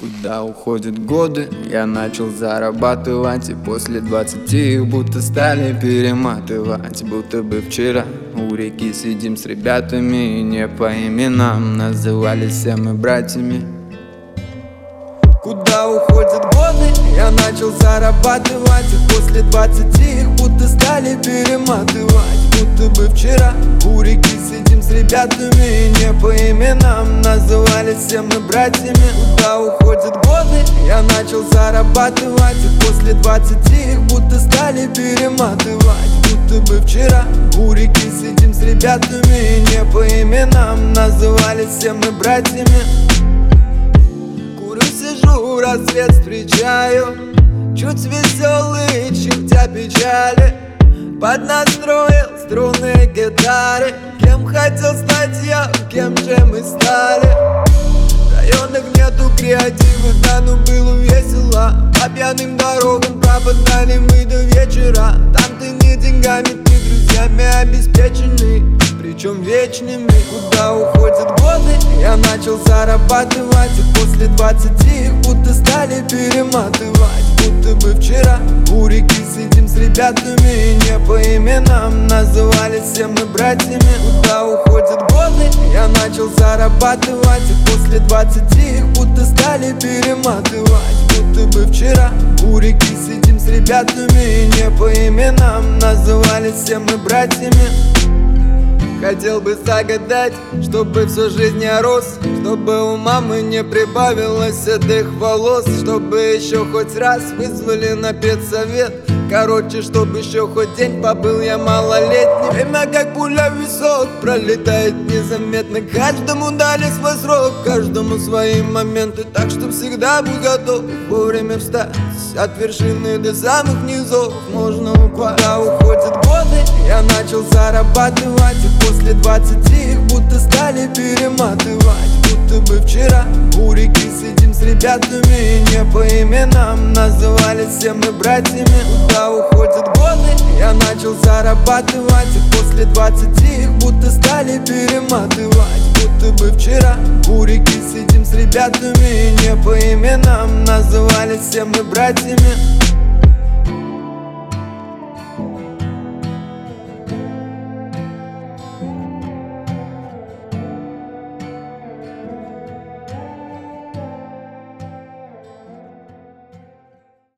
Куда уходят годы, я начал зарабатывать, и после 20 их будто стали перематывать. Будто бы вчера у реки сидим с ребятами, и не по именам назывались все мы братьями. Куда уходят годы, я начал зарабатывать, и после 20 их будто стали перематывать. Будто бы вчера у реки сидим с ребятами, и не по именам назывались все мы братьями. Куда уходят годы, я начал зарабатывать, и после 20 их будто стали перематывать. Будто бы вчера у реки сидим с ребятами, и не по именам назывались все мы братьями. Курю, сижу, рассвет встречаю, чуть веселый, чертя печали. Поднастроил струны гитары. Кем хотел стать я, кем же мы стали? В районах нету креатива, да ну было весело. По пьяным дорогам пропадали мы до вечера. Там ты не деньгами, ты друзьями обеспеченный, причем вечными. Куда уходят годы, я начал зарабатывать, и после 20 их будто стали перематывать. Будто бы вчера у реки сидим с ребятами, и не по именам назывались все мы братьями. Куда уходят годы, я начал зарабатывать, и после 20 их будто стали перематывать. Будто бы вчера у реки сидим с ребятами, и не по именам назывались все мы братьями. Хотел бы загадать, чтобы всю жизнь я рос, чтобы у мамы не прибавилось седых волос, чтобы еще хоть раз вызвали на педсовет. Короче, чтобы еще хоть день побыл я малолетним. Время как пуля в висок пролетает незаметно. Каждому дали свой срок, каждому свои моменты. Так что всегда будь готов вовремя встать. От вершины до самых низов можно упасть. Куда уходят годы, я начал зарабатывать, и после 20 их будто стали перематывать. Будто бы вчера у реки сидим с ребятами, и не по именам назывались все мы братьями. Куда уходят годы, я начал зарабатывать, и после 20 их будто стали перематывать. Будто бы вчера у реки сидим с ребятами, и не по именам назывались все мы братьями.